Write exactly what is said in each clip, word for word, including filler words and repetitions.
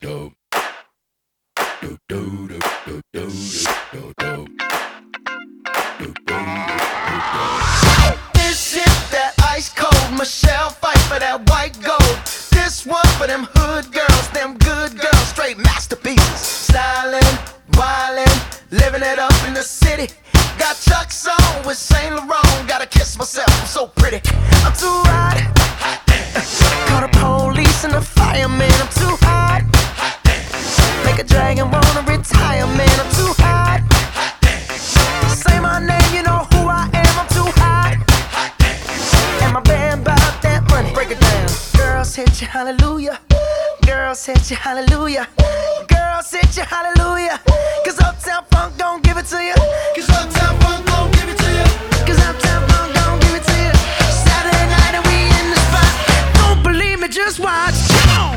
This is that ice cold Michelle fight for that white gold. This one for them hood girls, them good girls, straight masterpieces. Stylin', wildin', living it up in the city. Got Chuck's on with Saint Laurent. Gotta kiss myself, I'm so pretty. I'm too hot. Call the police and the fireman. I'm too hot. Make a dragon wanna retire, man. I'm too hot. Say my name, you know who I am. I'm too hot. And my band bout that money. Break it down. Girls hit you, hallelujah. Girls hit you, hallelujah. Girls hit you, hallelujah. Cause Uptown Funk don't give it to you. Cause Uptown Funk don't give it to you. Cause Uptown Funk don't give it to you. Saturday night and we in the spot. Don't believe me, just watch. Come on.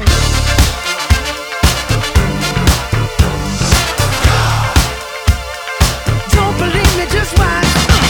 Don't believe me, just watch.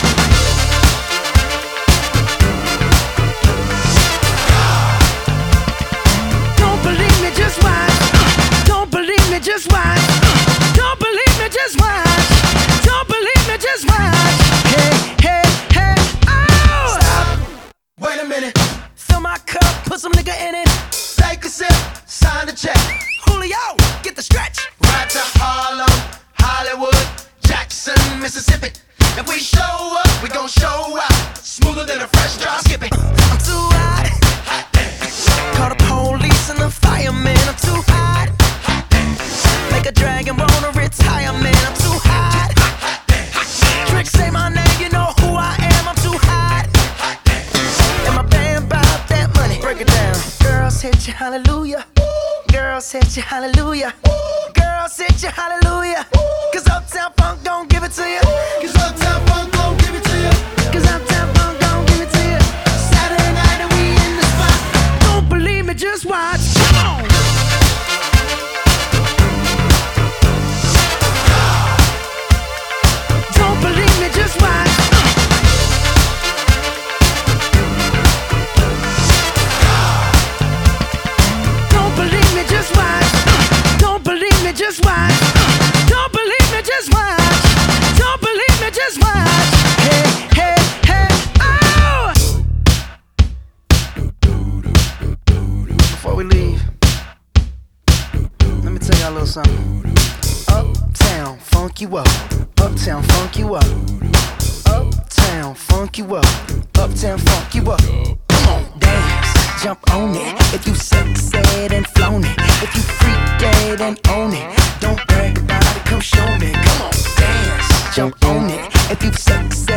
Don't believe me, just watch. Don't believe me, just watch. Don't believe me, just watch. Don't believe me, just watch. Hey, hey, hey, oh! Stop. Wait a minute. Fill my cup, put some nigga in it. Take a sip, sign the check. Julio, get the stretch. Right to Harlem, Hollywood, Jackson, Mississippi. If we show up, we gon' show out. Smoother than a fresh drop. Skip it. I'm too hot. Call the police and the fireman. I'm too hot. Make a dragon wanna retire, man. I'm too hot. Trick, say my name, you know who I am. I'm too hot. And my band bout that money. Break it down. Girls hit you, hallelujah. Girls hit you, hallelujah. Girls hit you, hallelujah. Cause Uptown Funk don't give it to you. Cause Uptown Funk don't give it to you. Cause Uptown Funk don't give it to you. Saturday night and we in the spot. Don't believe me, just watch. Come on. Don't believe me, just watch. Don't believe me, just watch. Don't believe me, just watch. Don't believe me, just watch. Don't believe me, just watch. Hey, hey, hey, oh! Before we leave, let me tell y'all a little something. Uptown, funk you up. Uptown, funk you up. Uptown, funk you up. Uptown, funk you up. Come on, dance, jump on it. If you sexed and flown it. If you freak dead and own it. Don't brag about it, come show me. Come on, dance, jump on it. If you sexed